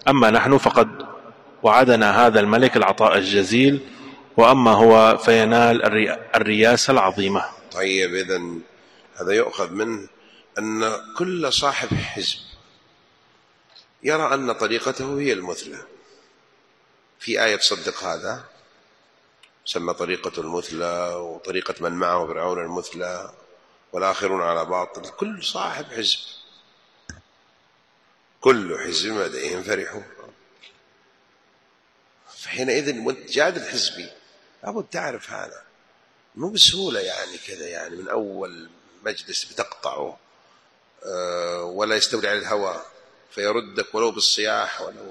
أما نحن فقد وعدنا هذا الملك العطاء الجزيل، وأما هو فينال الرياسة العظيمة. طيب، إذن هذا يؤخذ منه أن كل صاحب حزب يرى أن طريقته هي المثلى. في آية تصدق هذا، سمى طريقة المثلى، وطريقة من معه فرعون المثلى، والآخرون على باطل. كل صاحب حزب، كل حزب لديهم فرحون. فحينئذ وانت جادل حزبي لابد تعرف هذا مو بسهولة، يعني كذا، يعني من أول مجلس بتقطعه ولا يستولي على الهوى فيردك ولو بالصياح ولو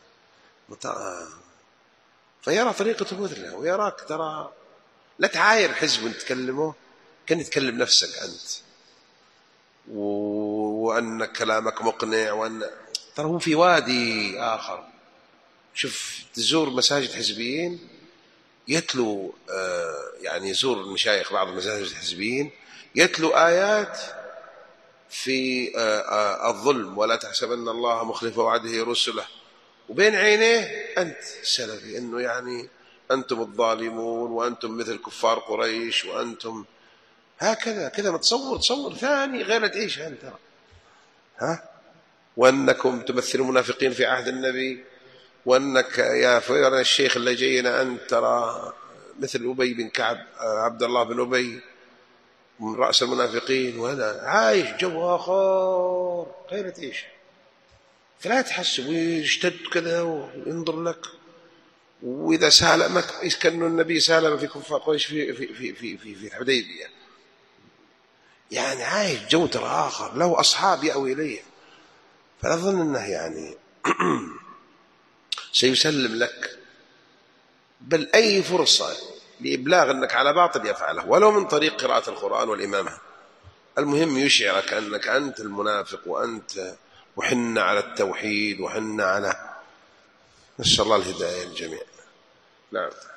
فيرى طريقة مثله، ويراك ترى لا تعاير حزب وانت تكلمه، كان يتكلم نفسك أنت، وأن كلامك مقنع، وأن ترى هو في وادي آخر. شوف، تزور مساجد حزبيين يتلو يعني يزور المشايخ بعض المساجد الحزبيين يتلو آيات في الظلم، ولا تحسبن الله مخلف وعده رسله، وبين عينيه أنت سلفي، أنه يعني أنتم الظالمون وأنتم مثل كفار قريش وأنتم هكذا كذا. تصور ثاني غير تعيش أنت، وأنكم تمثلوا المنافقين في عهد النبي، وأنك يا فلان الشيخ اللي جينا أنت ترى مثل أبي بن كعب، عبد الله بن أبي من رأس المنافقين، وهذا عايش جو آخر غير تعيش. فلا تحسب ويشتد كذا وينظر لك، وإذا سالمك كأن النبي سالم في كفار قريش في الحديبية، يعني عايش جو ترى آخر، له أصحاب يأوي إليه. فلا أظن أنه يعني سيسلم لك، بل أي فرصة لإبلاغ أنك على باطل يفعله، ولو من طريق قراءة القرآن والإمامة. المهم يشعرك أنك أنت المنافق، وأنت وحنا على التوحيد، وحنا على، نسأل الله الهداية للجميع. نعم.